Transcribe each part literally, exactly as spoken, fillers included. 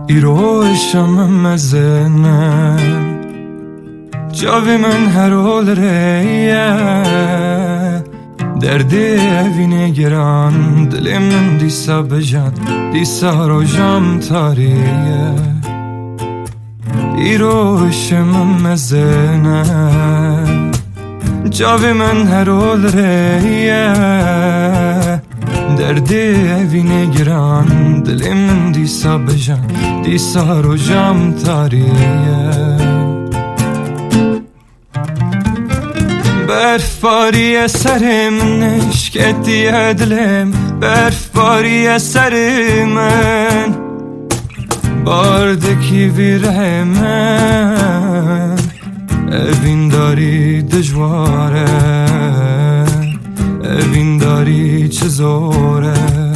ایروشم مزنه جاوی من هر حال ریه دردی اوینه گران دلی من دیسا بجان دیسا رو جام تاریه ایروشم مزنه جاوی من هر حال ریه دردی اوینه گران دلی من دیسا بجان دیسا رو جام تاریه برفباری سر من نشکتی دلم برفباری سر من باردکی ویره من اوین داری دجواره اوین داری چه زوره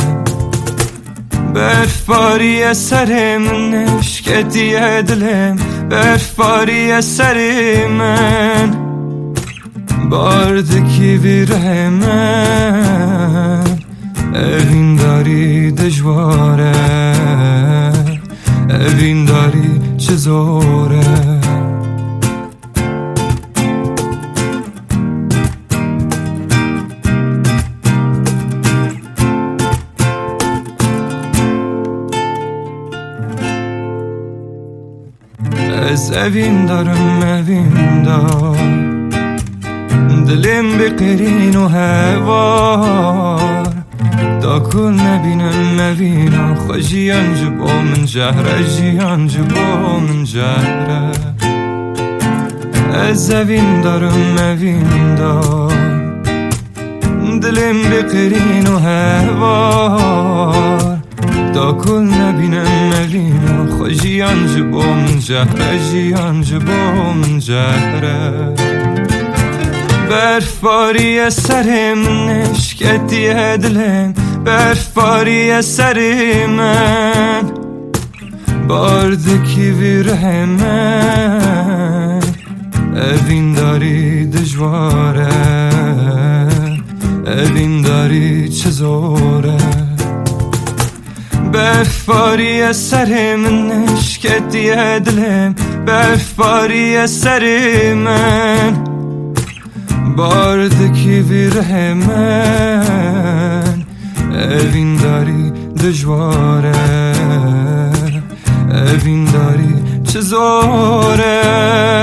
برفباری سر من نشکتی دلم برفباری سر من باردکی ویره من اوین داری دجواره اوین داری چه زوره از اوین دارم اوین دار دلم بقرین و هوار دا کل نبینم مبینم خوشیان جبو من جهره جیان جبو من جهره از اوین دارم اوین دار دلم بقرین و هوار دا کل نبینم مبینم خوشیان جبو من جهره جیان جبو من جهره برفباری سر من نشکتی دلم برفباری سر من باردکی ویره من اوین داری دجواره اوین داری چه زوره برفباری سر من نشکتی دلم برفباری سر من باردکی ویره من اوین داری دجواره اوین داری چه زوره